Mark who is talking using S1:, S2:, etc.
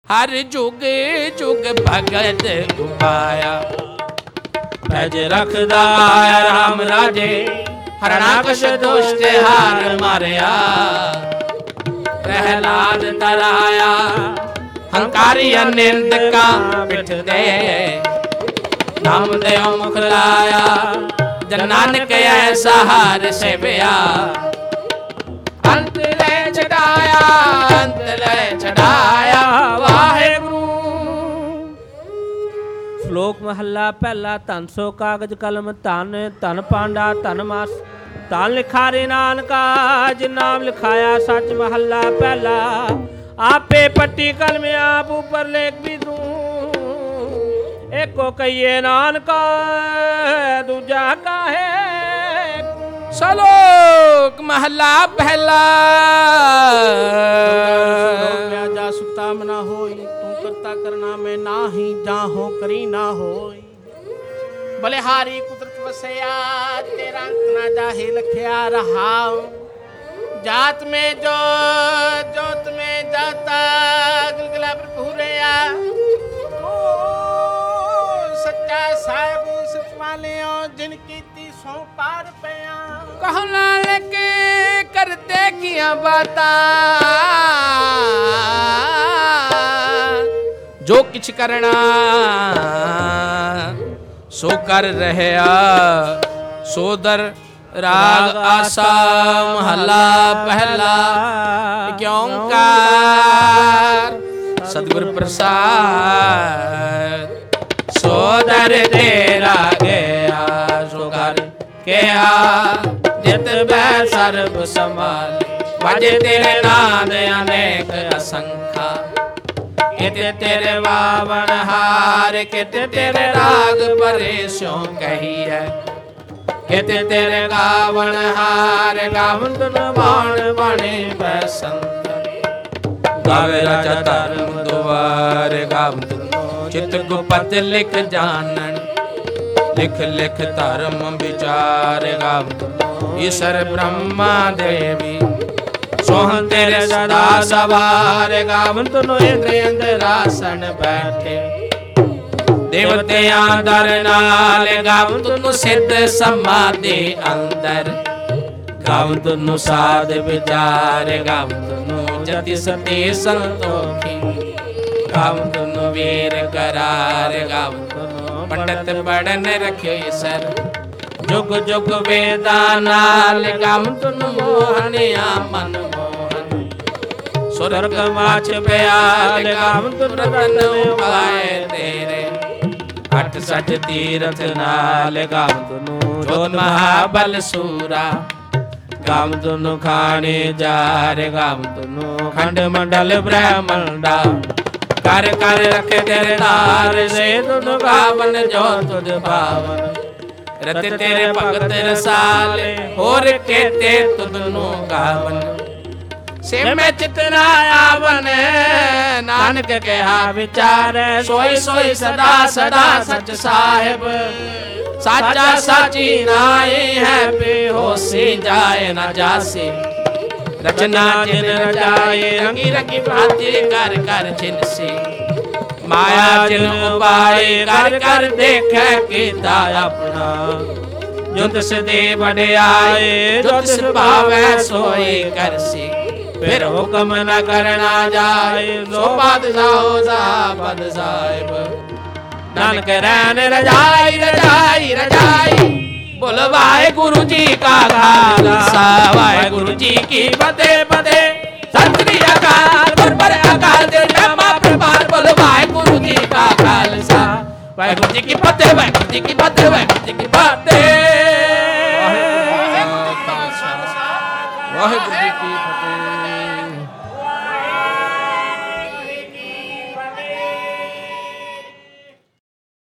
S1: हर जुग जुग भगत उपाया। पैज रखदा राम राजे, हरणाकश दुष्ट हार मारिया। प्रहलाद तराया, हंकारी अनिंद का पिठ दे। नाम देव मुख लाया, जन नानक ऐसा हार सेविया। अंत ले छड़ाया, अंत ले छड़ाया वाहेगुरु।
S2: ਸ਼ਲੋਕ ਮਹੱਲਾ ਪਹਿਲਾ। ਧਨ ਸੋ ਕਾਗਜ ਕਲਮ ਧਨ, ਧਨ ਪਾਂਡਾ ਧਨ ਮਾਸ, ਧਨ ਲਿਖਾਰੇ ਨਾਨਕਾ ਜਿਨ ਨਾਮ ਲਿਖਾਇਆ ਸੱਚ। ਮਹੱਲਾ ਪਹਿਲਾ। ਆਪੇ ਪੱਟੀ ਕਲਮ ਆਪ ਉਪਰ ਲੇਖ ਵੀ ਤੂੰ, ਏਕੋ ਕਹੀਏ ਨਾਨਕਾ ਦੂਜਾ ਕਾਹੇ।
S1: ਸ਼ਲੋਕ ਮਹੱਲਾ ਪਹਿਲਾ।
S3: जा सुता मना होई, तू करता करना में नाही, जाहो करी ना होई। बलिहारी कुदरत वसया, तेरा अंत ना जाहे लखया रहा। जात में जो जोत में जाता, गलगला पर पूरेया। सच्चा साहिब सच वाले जिनकी ती सो पार पया।
S1: कहो नानक करते किया बाता, जो किछ करना सो कर रहया। सोदर राग आसा महला पहला। ओंकार सतगुर प्रसाद, सोदर तेरा गया सो कर क्या। जित बै सर्ब संभाल, वाजे तेरे नाद अनेक असंखा। कित तेरे वावन हार, कित तेरे राग परे स्यों कही है। कित तेरे गावन हार, गावन तुन बाण बने बसंत। गावे राजा धर्म दुआर, गावन तुन चित गुपत लिख जानन। लिख लिख धर्म विचार, गावन तुन ईश्वर ब्रह्मा देवी। सोहन तेरे सदा सवार, गावन तुनो इंद्र इंद्रासन बैठे। देवतियां दर नाल, गावन तुनो सिद्ध समाधि अंदर। गावन तुनो साध विचार, गावन तुनो जति सती संतोखी। गावन तुनो वीर करार, गावन तुनो पंडित पढ़न रखे सर। जुग जुग वेदा नाल, गावन तुनो मोहनिया मन मोहन। स्वर्ग माछ प्याल, गावन तुन रतन उपाय तेरे। अठ सच तीरथ नाल, गावन तुनो जोत महाबल सूरा। गावन तुनो खाने जार, गावन तुनो खंड मंडल ब्रह्मंडा। कर कर रखे तेरे तार, से तुन गावन जो तुझ पावन। रत तेरे भगत रसाले, होर केते तुदनो गावन। से मैं चितना आवन, नानक कहा विचार। सोई सोई सदा सदा सच साहिब, साचा साची नाई है। बेहोशी जाए न जासी, रचना जिन रचाए। रंगी रंगी भांति कर कर जिनसी, माया जिन उपाय कर कर देखे कीता अपना। जो तिस दे बड़ाए, जो तिस भावे सोई करसी। फिर हुक्म न करना जाए, सो बादशाह सा पद साहिब। नानक रैन रजाई रजाई रजाई। बोल वाहेगुरु जी का खालसा, वाहेगुरु जी की फतेह फतेह। सत श्री अकाल गुरबर अकाल ते ब्रह्मा प्रभार। बोल वाहेगुरु जी का खालसा, वाहेगुरु जी की फतेह, वाहेगुरु जी की फतेह, वाहेगुरु जी की फतेह। वाहेगुरु जी की फतेह।